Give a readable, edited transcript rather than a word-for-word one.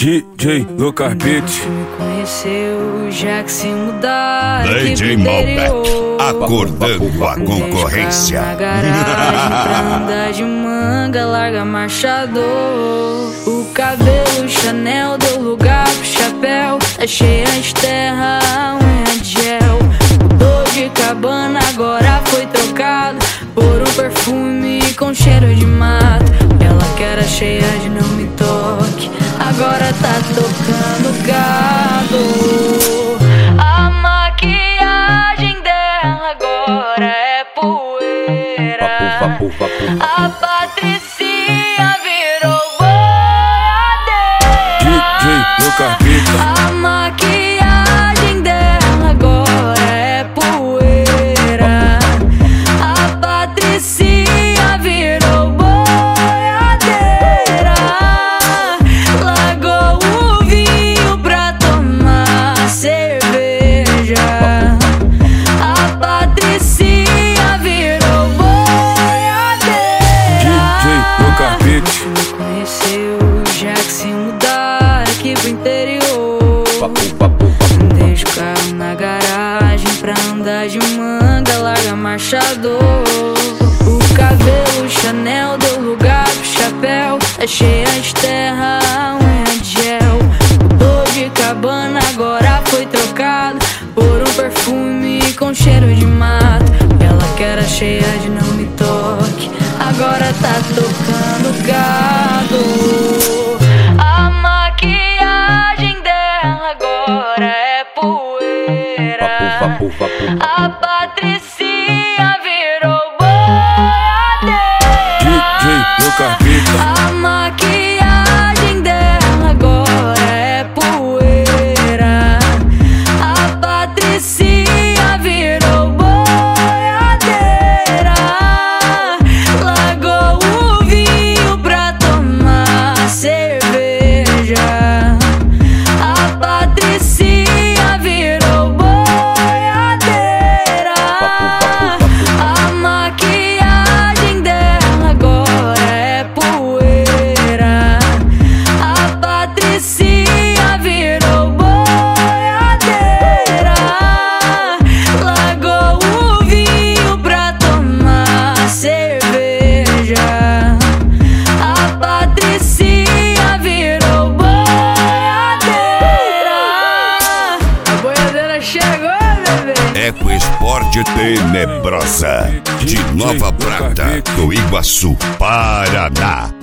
DJ Lucas Beats. Me conheceu já que se mudar. DJ Malbec, acordando a concorrência. Na garagem pra andar de manga, larga marchador. O cabelo Chanel deu lugar pro chapéu. Tá cheia de terra, a unha de gel. Mudou de cabana, agora foi trocado por um perfume com cheiro de mato. Ela que era cheia de não me toque, agora tá tocando gado. A maquiagem dela agora é poeira. A Patricinha virou boiadeira. DJ Lucas Beats. A maquiagem dela agora é poeira. A Patricinha virou boiadeira. Largou o vinho pra tomar cerveja. A Patricinha virou boiadeira. DJ Lucas Beats. Me conheceu já que se mudar aqui pro interior. Deixa o carro na garagem pra andar de manga, larga marchador. O cabelo Chanel deu lugar pro chapéu. Tá cheia de terra, a unha de gel. Mudou de cabana, agora foi trocado por um perfume com cheiro de mato. Ela que era cheia de não me toque, agora tá tocando gado. A maquiagem dela agora é poeira. A Patricinha virou boiadeira. DJ Lucas Beats. A maquiagem dela agora é poeira. A Patricinha virou boiadeira. Largou o vinho pra tomar cerveja. A Patricinha virou boiadeira. A maquiagem dela agora é poeira. A Patricinha virou boiadeira. Largou o vinho pra tomar cerveja. A Patricinha virou boiadeira. A boiadeira chegou, bebê. Eco Esporte Tenebrosa, de Nova Prata, do Iguaçu, Paraná.